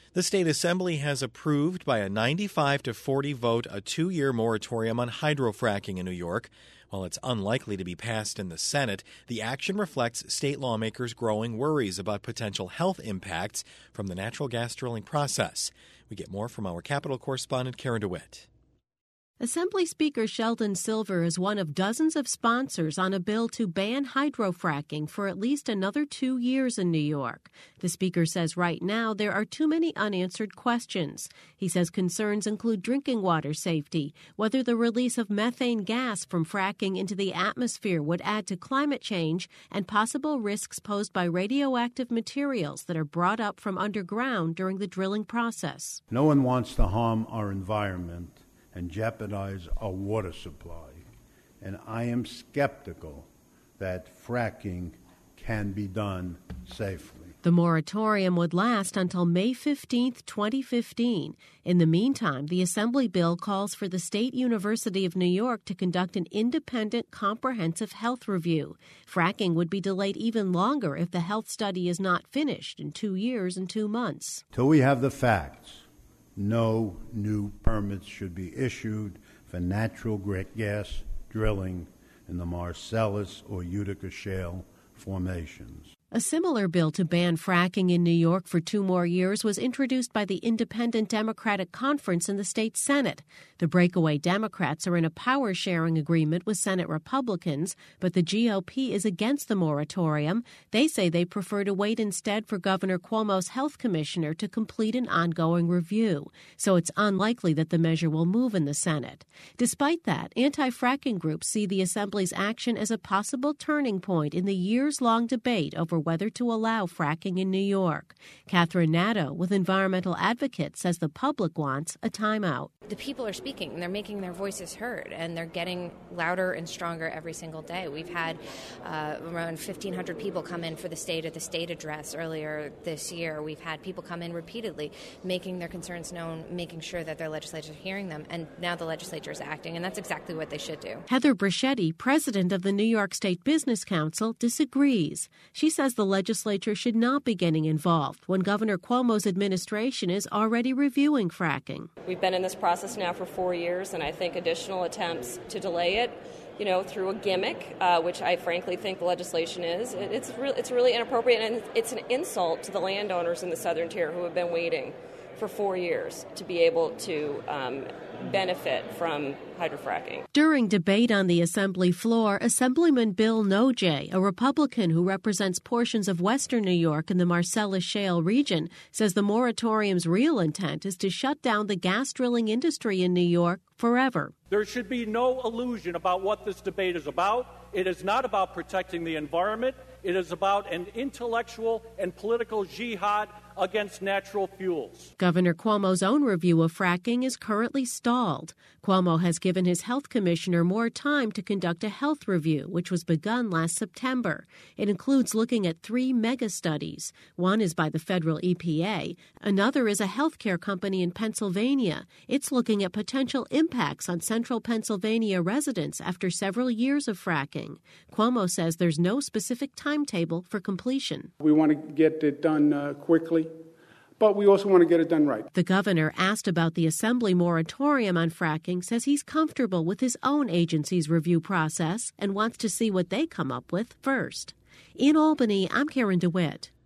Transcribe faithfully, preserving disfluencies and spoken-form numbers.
The state assembly has approved by a ninety-five to forty vote a two-year moratorium on hydrofracking in New York. While it's unlikely to be passed in the Senate, the action reflects state lawmakers' growing worries about potential health impacts from the natural gas drilling process. We get more from our Capitol correspondent, Karen DeWitt. Assembly Speaker Sheldon Silver is one of dozens of sponsors on a bill to ban hydrofracking for at least another two years in New York. The speaker says right now there are too many unanswered questions. He says concerns include drinking water safety, whether the release of methane gas from fracking into the atmosphere would add to climate change, and possible risks posed by radioactive materials that are brought up from underground during the drilling process. No one wants to harm our environment and jeopardize our water supply. And I am skeptical that fracking can be done safely. The moratorium would last until May fifteenth, twenty fifteen. In the meantime, the Assembly bill calls for the State University of New York to conduct an independent, comprehensive health review. Fracking would be delayed even longer if the health study is not finished in two years and two months. Till we have the facts, no new permits should be issued for natural gas drilling in the Marcellus or Utica shale formations. A similar bill to ban fracking in New York for two more years was introduced by the Independent Democratic Conference in the state Senate. The breakaway Democrats are in a power-sharing agreement with Senate Republicans, but the G O P is against the moratorium. They say they prefer to wait instead for Governor Cuomo's health commissioner to complete an ongoing review, so it's unlikely that the measure will move in the Senate. Despite that, anti-fracking groups see the Assembly's action as a possible turning point in the years-long debate over whether to allow fracking in New York. Catherine Nadeau with Environmental Advocates says the public wants a timeout. The people are speaking, and they're making their voices heard, and they're getting louder and stronger every single day. We've had uh, around fifteen hundred people come in for the state at the state address earlier this year. We've had people come in repeatedly, making their concerns known, making sure that their legislators are hearing them, and now the legislature is acting, and that's exactly what they should do. Heather Brichetti, president of the New York State Business Council, disagrees. She says the legislature should not be getting involved when Governor Cuomo's administration is already reviewing fracking. We've been in this process now for four years, and I think additional attempts to delay it, you know, through a gimmick, uh, which I frankly think the legislation is, it, it's, re- it's really inappropriate, and it's an insult to the landowners in the Southern Tier who have been waiting for four years to be able to um, benefit from hydrofracking. During debate on the Assembly floor, Assemblyman Bill Nojay, a Republican who represents portions of western New York and the Marcellus Shale region, says the moratorium's real intent is to shut down the gas drilling industry in New York forever. There should be no illusion about what this debate is about. It is not about protecting the environment. It is about an intellectual and political jihad against natural fuels. Governor Cuomo's own review of fracking is currently stalled. Cuomo has given his health commissioner more time to conduct a health review, which was begun last September. It includes looking at three mega studies. One is by the federal E P A. Another is a healthcare company in Pennsylvania. It's looking at potential impacts on central Pennsylvania residents after several years of fracking. Cuomo says there's no specific timetable for completion. We want to get it done uh, quickly, but we also want to get it done right. The governor, asked about the Assembly moratorium on fracking, says he's comfortable with his own agency's review process and wants to see what they come up with first. In Albany, I'm Karen DeWitt.